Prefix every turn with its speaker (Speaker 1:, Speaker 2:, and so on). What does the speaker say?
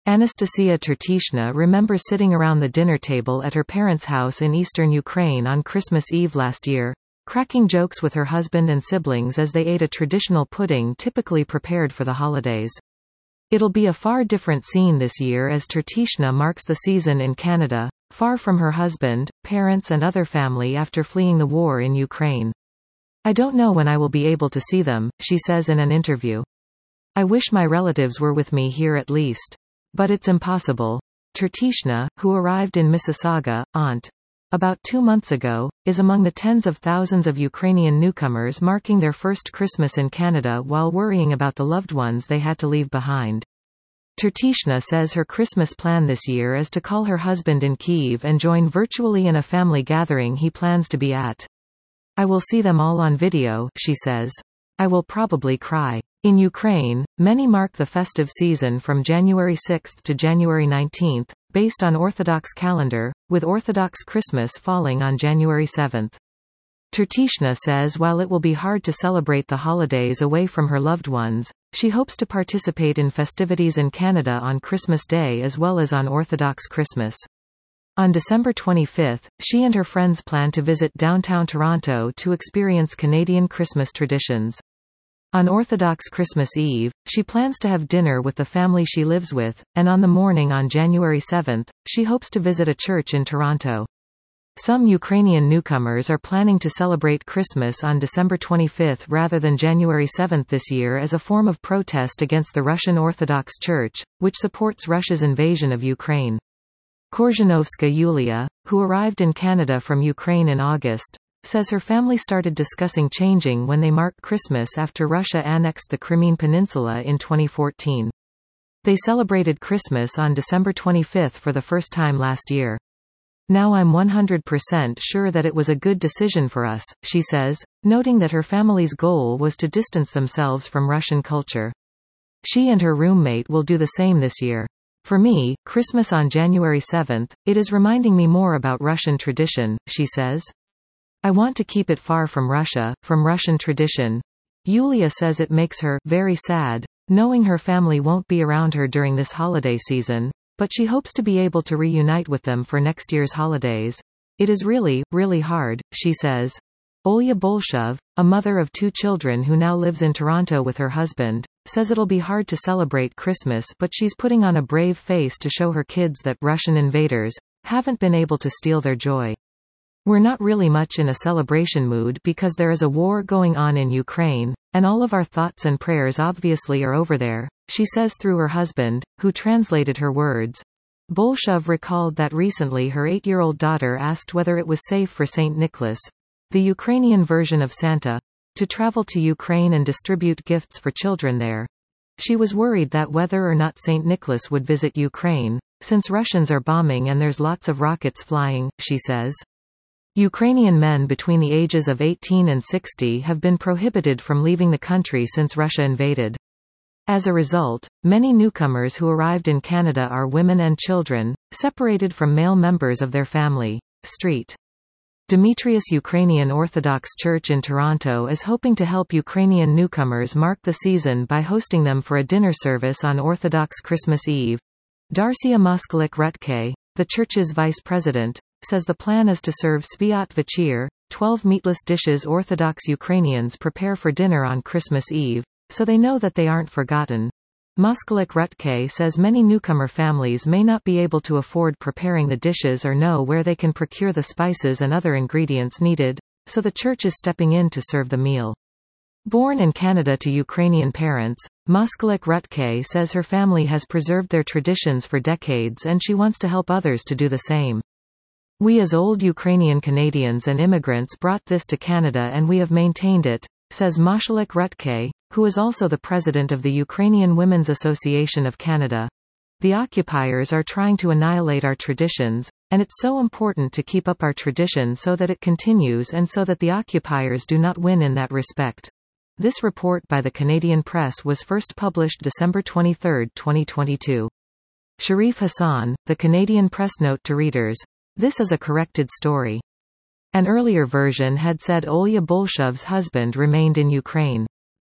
Speaker 1: Anastasia Tertishna remembers sitting around the dinner table at her parents' house in eastern Ukraine on Christmas Eve last year, cracking jokes with her husband and siblings as they ate a traditional pudding typically prepared for the holidays. It'll be a far different scene this year as Tertishna marks the season in Canada, far from her husband, parents and other family after fleeing the war in Ukraine. "I don't know when I will be able to see them," she says in an interview. "I wish my relatives were with me here at least. But it's impossible." Tertishna, who arrived in Mississauga, Ont. about 2 months ago, is among the tens of thousands of Ukrainian newcomers marking their first Christmas in Canada while worrying about the loved ones they had to leave behind. Tertishna says her Christmas plan this year is to call her husband in Kyiv and join virtually in a family gathering he plans to be at. "I will see them all on video," she says. "I will probably cry." In Ukraine, many mark the festive season from January 6 to January 19, based on Orthodox calendar, with Orthodox Christmas falling on January 7. Tertishna says while it will be hard to celebrate the holidays away from her loved ones, she hopes to participate in festivities in Canada on Christmas Day as well as on Orthodox Christmas. On December 25, she and her friends plan to visit downtown Toronto to experience Canadian Christmas traditions. On Orthodox Christmas Eve, she plans to have dinner with the family she lives with, and on the morning on January 7, she hopes to visit a church in Toronto. Some Ukrainian newcomers are planning to celebrate Christmas on December 25 rather than January 7 this year as a form of protest against the Russian Orthodox Church, which supports Russia's invasion of Ukraine. Korzhanovska Yulia, who arrived in Canada from Ukraine in August, says her family started discussing changing when they mark Christmas after Russia annexed the Crimean Peninsula in 2014. They celebrated Christmas on December 25 for the first time last year. "Now I'm 100% sure that it was a good decision for us," she says, noting that her family's goal was to distance themselves from Russian culture. She and her roommate will do the same this year. "For me, Christmas on January 7, it is reminding me more about Russian tradition," she says. "I want to keep it far from Russia, from Russian tradition." Yulia says it makes her very sad, knowing her family won't be around her during this holiday season, but she hopes to be able to reunite with them for next year's holidays. "It is really, really hard," she says. Olya Bolshov, a mother of 2 children who now lives in Toronto with her husband, says it'll be hard to celebrate Christmas but she's putting on a brave face to show her kids that Russian invaders haven't been able to steal their joy. "We're not really much in a celebration mood because there is a war going on in Ukraine, and all of our thoughts and prayers obviously are over there," she says through her husband, who translated her words. Bolshov recalled that recently her 8-year-old daughter asked whether it was safe for St. Nicholas, the Ukrainian version of Santa, to travel to Ukraine and distribute gifts for children there. She was worried that whether or not St. Nicholas would visit Ukraine, since Russians are bombing and there's lots of rockets flying, she says. Ukrainian men between the ages of 18 and 60 have been prohibited from leaving the country since Russia invaded. As a result, many newcomers who arrived in Canada are women and children, separated from male members of their family. St. Demetrius Ukrainian Orthodox Church in Toronto is hoping to help Ukrainian newcomers mark the season by hosting them for a dinner service on Orthodox Christmas Eve. Darcia Moskalik-Rutke, the church's vice president, says the plan is to serve Sviat Vechir, 12 meatless dishes Orthodox Ukrainians prepare for dinner on Christmas Eve, so they know that they aren't forgotten. Moskalik-Rutke says many newcomer families may not be able to afford preparing the dishes or know where they can procure the spices and other ingredients needed, so the church is stepping in to serve the meal. Born in Canada to Ukrainian parents, Moskalik-Rutke says her family has preserved their traditions for decades and she wants to help others to do the same. "We as old Ukrainian Canadians and immigrants brought this to Canada and we have maintained it," says Moskalik-Rutke, who is also the president of the Ukrainian Women's Association of Canada. "The occupiers are trying to annihilate our traditions, and it's so important to keep up our tradition so that it continues and so that the occupiers do not win in that respect." This report by the Canadian Press was first published December 23, 2022. Sharif Hassan, the Canadian Press note to readers. This is a corrected story. An earlier version had said Olya Bolshov's husband remained in Ukraine.